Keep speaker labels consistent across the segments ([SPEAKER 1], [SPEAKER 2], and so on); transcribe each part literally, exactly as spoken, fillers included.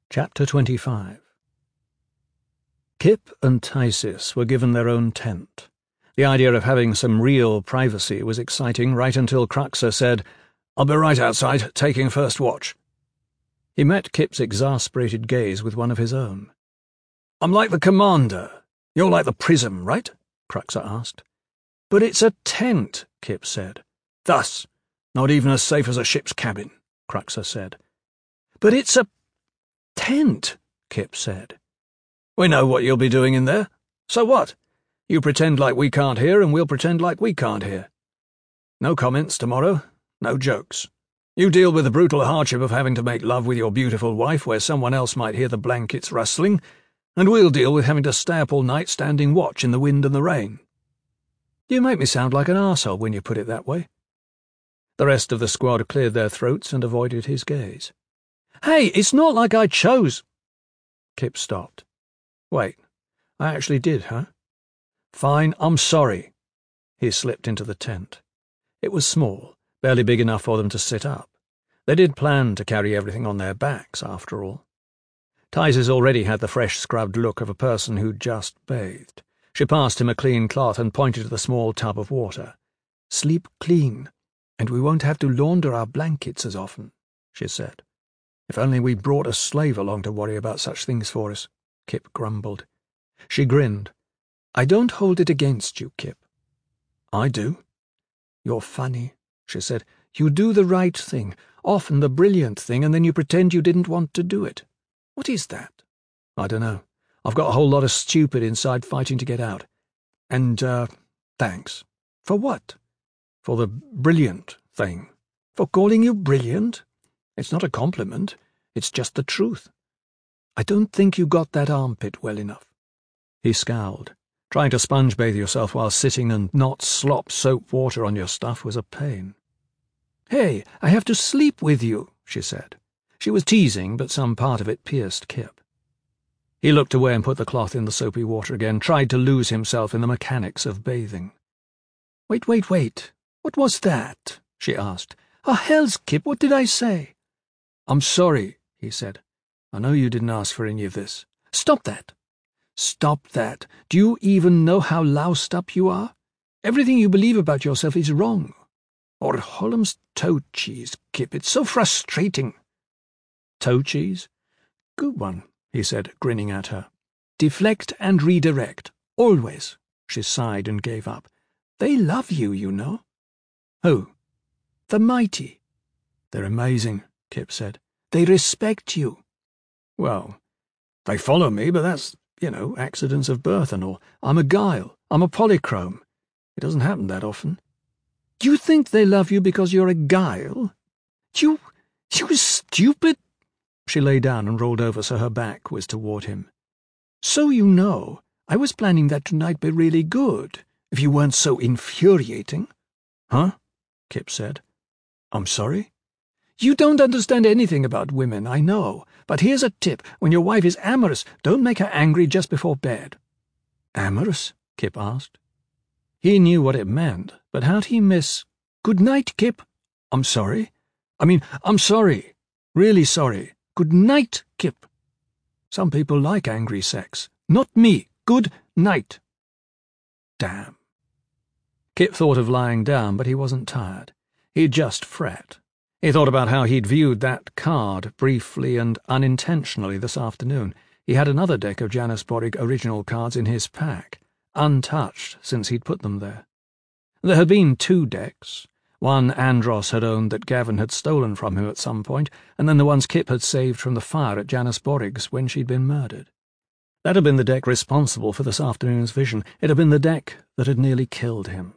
[SPEAKER 1] Chapter twenty-five. Kip and Tysis were given their own tent. The idea of having some real privacy was exciting right until Cruxer said, "I'll be right outside, taking first watch." He met Kip's exasperated gaze with one of his own. "I'm like the commander. You're like the prism, right?" Cruxer asked. "But it's a tent," Kip said. "Thus, not even as safe as a ship's cabin," Cruxer said. "But it's a tent," Kip said. "We know what you'll be doing in there. So what? You pretend like we can't hear, and we'll pretend like we can't hear. No comments tomorrow, no jokes. You deal with the brutal hardship of having to make love with your beautiful wife where someone else might hear the blankets rustling, and we'll deal with having to stay up all night standing watch in the wind and the rain." "You make me sound like an arsehole when you put it that way." The rest of the squad cleared their throats and avoided his gaze. "Hey, it's not like I chose—" Kip stopped. "Wait, I actually did, huh? Fine, I'm sorry." He slipped into the tent. It was small, barely big enough for them to sit up. They did plan to carry everything on their backs, after all. Tysis already had the fresh scrubbed look of a person who'd just bathed. She passed him a clean cloth and pointed to the small tub of water. "Sleep clean, and we won't have to launder our blankets as often," she said. "If only we brought a slave along to worry about such things for us," Kip grumbled. She grinned. "I don't hold it against you, Kip." "I do." "You're funny," she said. "You do the right thing, often the brilliant thing, and then you pretend you didn't want to do it. What is that?" "I don't know. I've got a whole lot of stupid inside fighting to get out. And, uh, thanks." "For what?" "For the brilliant thing." "For calling you brilliant? It's not a compliment. It's just the truth. I don't think you got that armpit well enough." He scowled. Trying to sponge bathe yourself while sitting and not slop soap water on your stuff was a pain. "Hey, I have to sleep with you," she said. She was teasing, but some part of it pierced Kip. He looked away and put the cloth in the soapy water again, tried to lose himself in the mechanics of bathing. "Wait, wait, wait. What was that?" she asked. "Oh, hell's Kip, what did I say?" "I'm sorry," he said. "I know you didn't ask for any of this." "Stop that." "Stop that. Do you even know how loused up you are? Everything you believe about yourself is wrong. Or Holmes toe cheese, Kip. It's so frustrating." "Toe cheese? Good one," he said, grinning at her. "Deflect and redirect. Always." She sighed and gave up. "They love you, you know." "Who?" "The mighty." "They're amazing," Kip said. "They respect you." "Well, they follow me, but that's, you know, accidents of birth and all. I'm a guile. I'm a polychrome. It doesn't happen that often." "You think they love you because you're a guile? You... you stupid—" She lay down and rolled over so her back was toward him. "So you know, I was planning that tonight'd be really good, if you weren't so infuriating." "Huh?" Kip said. "I'm sorry?" "You don't understand anything about women, I know, but here's a tip. When your wife is amorous, don't make her angry just before bed." "Amorous?" Kip asked. He knew what it meant, but how'd he miss, "Good night, Kip." "I'm sorry. I mean, I'm sorry. Really sorry. Good night, Kip." "Some people like angry sex." "Not me. Good night." Damn. Kip thought of lying down, but he wasn't tired. He'd just fret. He thought about how he'd viewed that card briefly and unintentionally this afternoon. He had another deck of Janus Borrig original cards in his pack, untouched since he'd put them there. There had been two decks. One Andros had owned that Gavin had stolen from him at some point, and then the ones Kip had saved from the fire at Janus Borrig's when she'd been murdered. That had been the deck responsible for this afternoon's vision. It had been the deck that had nearly killed him.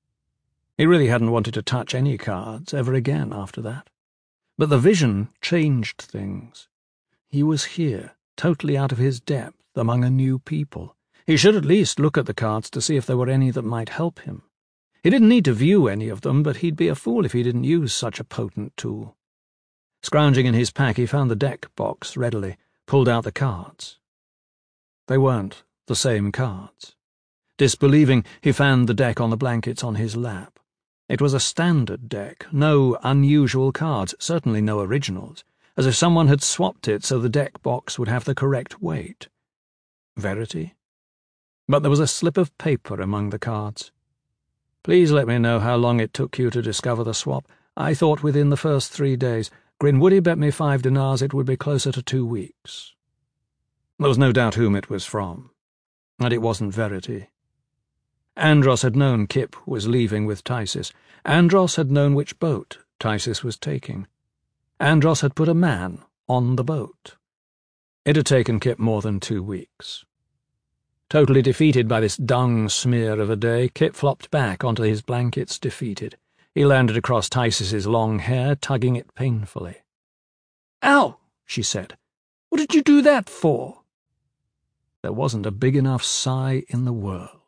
[SPEAKER 1] He really hadn't wanted to touch any cards ever again after that. But the vision changed things. He was here, totally out of his depth, among a new people. He should at least look at the cards to see if there were any that might help him. He didn't need to view any of them, but he'd be a fool if he didn't use such a potent tool. Scrounging in his pack, he found the deck box readily, pulled out the cards. They weren't the same cards. Disbelieving, he found the deck on the blankets on his lap. It was a standard deck, no unusual cards, certainly no originals, as if someone had swapped it so the deck box would have the correct weight. Verity? But there was a slip of paper among the cards. Please let me know how long it took you to discover the swap. I thought within the first three days. Grinwoody bet me five dinars it would be closer to two weeks. There was no doubt whom it was from, and it wasn't Verity. Andros had known Kip was leaving with Tysis. Andros had known which boat Tysis was taking. Andros had put a man on the boat. It had taken Kip more than two weeks. Totally defeated by this dung smear of a day, Kip flopped back onto his blankets, defeated. He landed across Tysis's long hair, tugging it painfully. "Ow!" she said. "What did you do that for?" There wasn't a big enough sigh in the world.